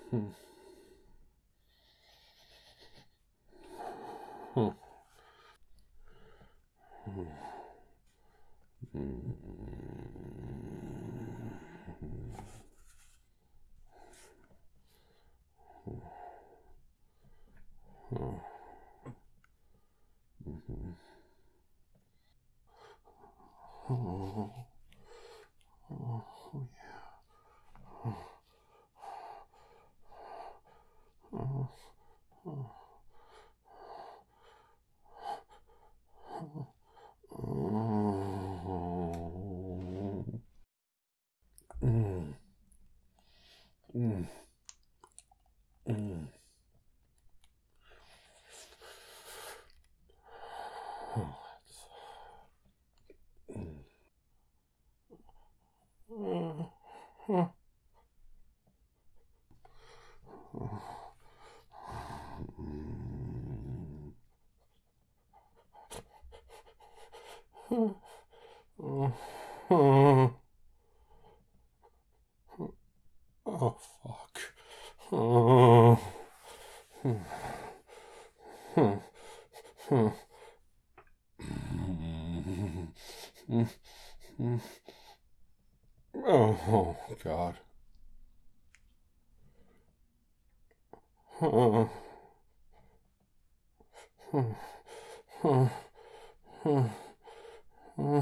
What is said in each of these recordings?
Hmm. Hmm. Oh, oh, oh, oh. Mm, mm, mm. Oh, oh, oh, oh, fuck. Oh, oh, God. Oh, oh, oh, oh.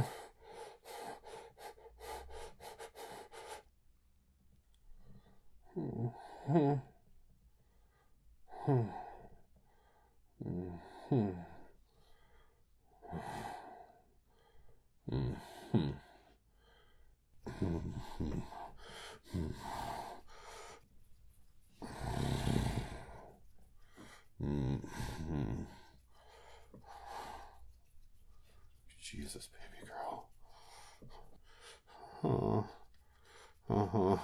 Jesus, baby girl. Oh, uh-huh.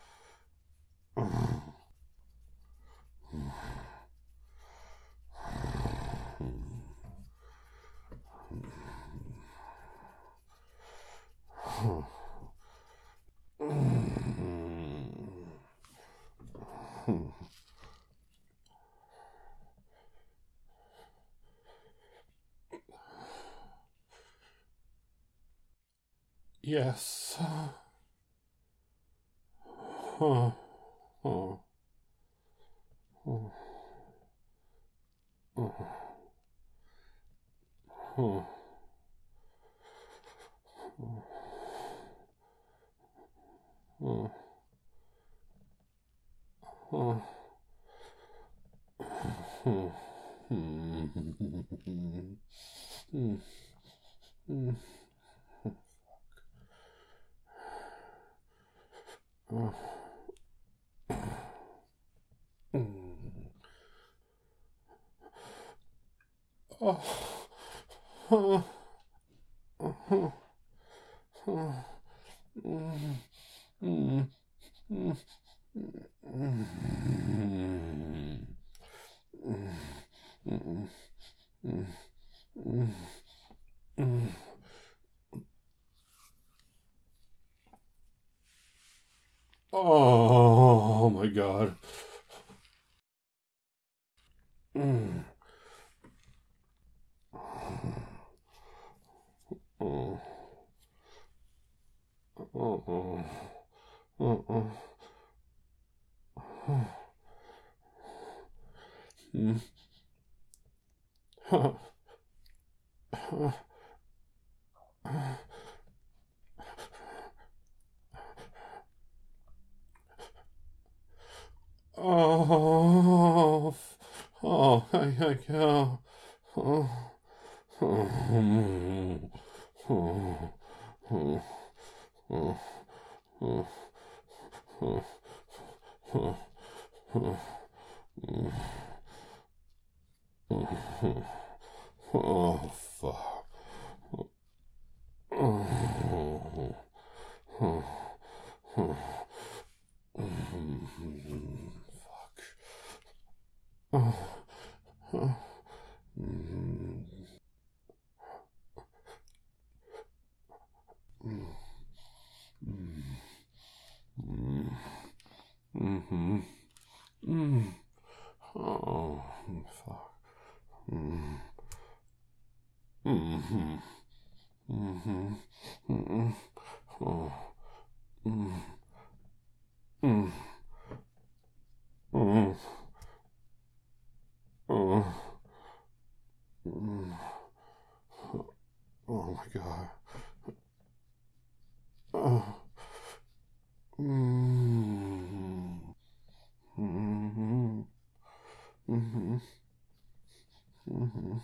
Yes. Oh, oh, oh, oh, oh, oh, oh. Oh, oh, oh, oh, oh my God. Oh, oh, oh, oh, oh. Oh, oh, I go. Oh, oh, oh, oh, oh, oh, oh, oh, oh, fuck. Oh, oh, oh, fuck. Oh, oh, mm-hmm. Mhm. Mhm. Oh. Mm. Mm. Mm. Oh. Mm. Oh my God. Oh. Mm. Mhm. Mhm. Mhm.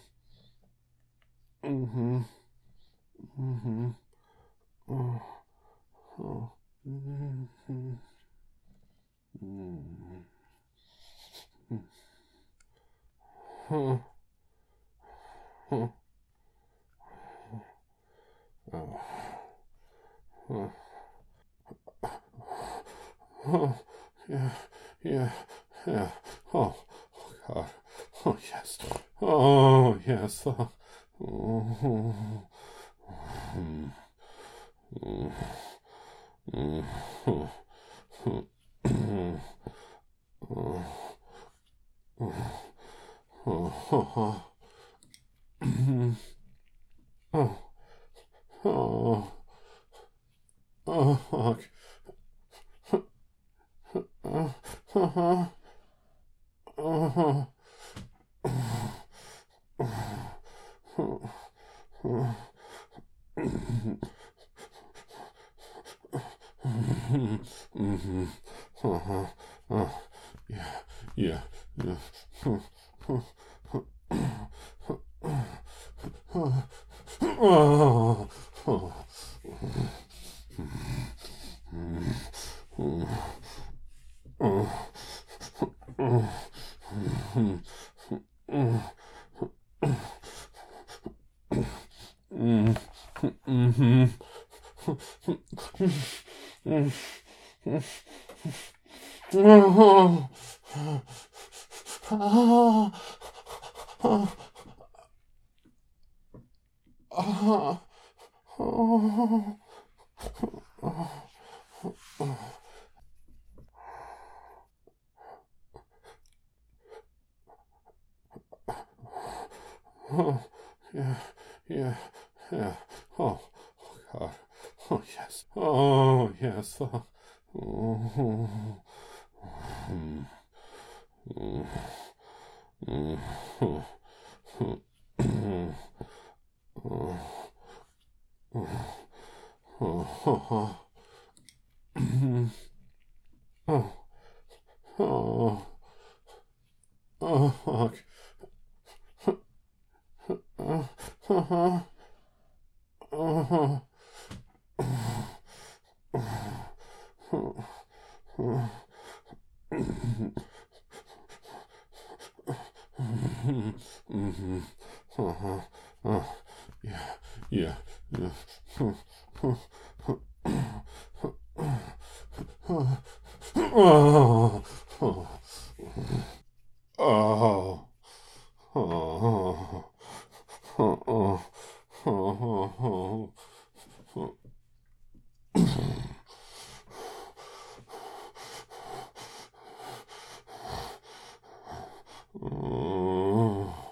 Mhm. Mhm. Oh. Oh. Mhm. Mhm. Huh. Huh. Oh. Huh. Oh. Yeah. Yeah. Yeah. Oh. Oh God. Oh yes. Oh yes. Oh. Oh. Mm. Mm. Mm. Oh. Oh. Oh. Oh. Oh. Oh. Oh. Oh. Oh. Fuck. Oh. Oh. Oh. Oh. Mhm. Uh-huh. Uh, yeah. Yeah. Yeah. Oh. Oh. Mhm. Oh. Oh. Oh. Oh. Oh, yeah, yeah, yeah. Oh, oh God. Oh, yes. Oh, yes. Oh, oh, mm, mm, mm, oh, oh, oh, oh, oh, oh, oh, oh, fuck. Oh, oh, oh, oh, mhm, uh-huh, yeah, yeah, yeah. Oh, oh, oh, oh, oh, oh, oh, oh, oh,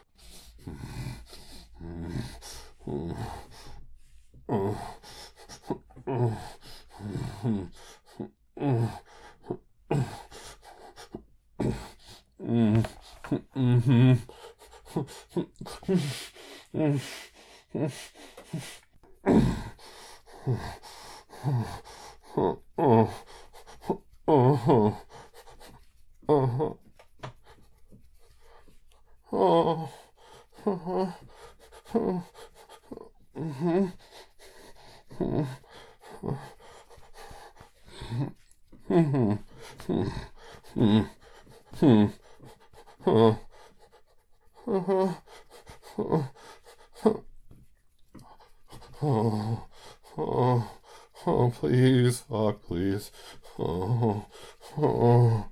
mhm, oh, oh, oh, oh, oh, oh, oh, please, fuck, please. Oh, oh,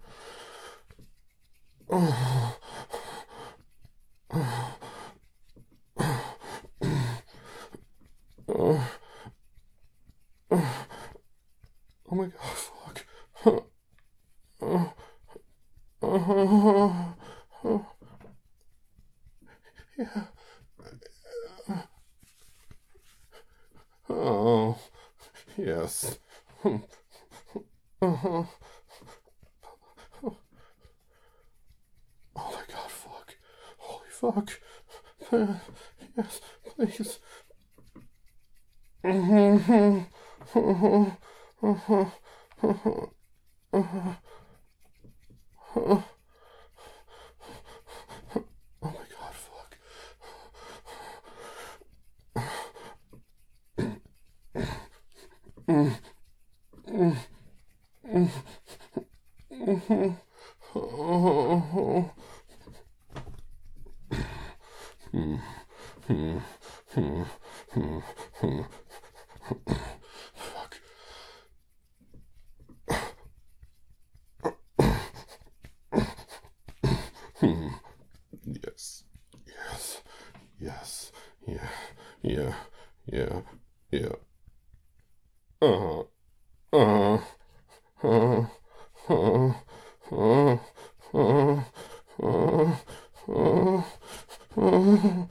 oh, oh my God, fuck. Oh, oh, oh, yeah. Oh, yes. Uh-huh. Oh my god, fuck. Holy fuck. Yes, please. Mm-hmm. Uh-huh. Uh-huh. Uh-huh. Uh-huh. Uh-huh. Oh my god, fuck. Mm, mm, mm, mhm. Oh, mm, mm, mm, mm, mm. Fuck. Hmm. Yes. Yes. Yes. Yeah. Yeah. Yeah. Yeah. Uh-huh. Uh-huh. Uh-huh. Uh-huh. Uh-huh. Uh-huh. Uh-huh. Uh-huh. Uh-huh.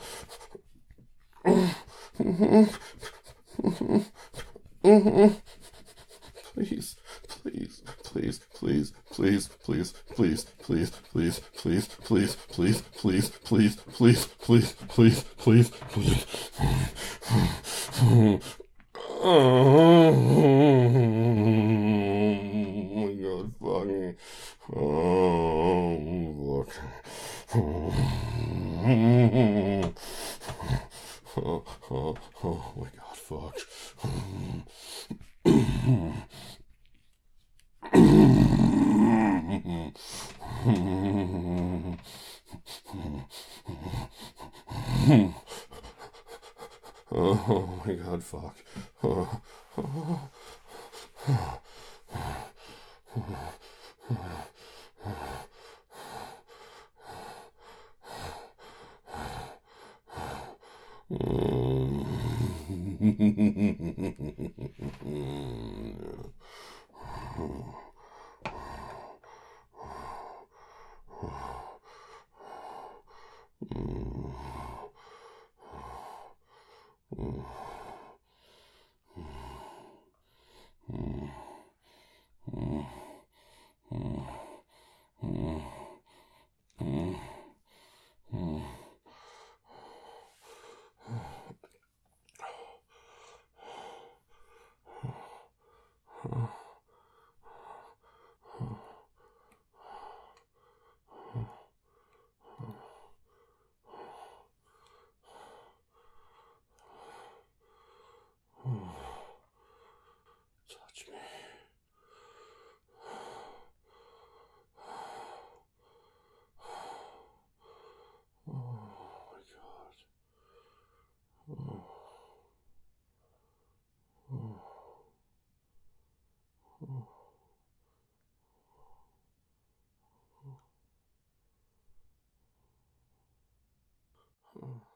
Please, please, please, please, please, please, please, please, please, please, please, please, please, please, please, please, please, please, please. Oh my god, fucking. Oh, fuck. Oh my god, fuck. Oh my god, fuck. Touch me. Oh my god. Oh, oh, oh, oh.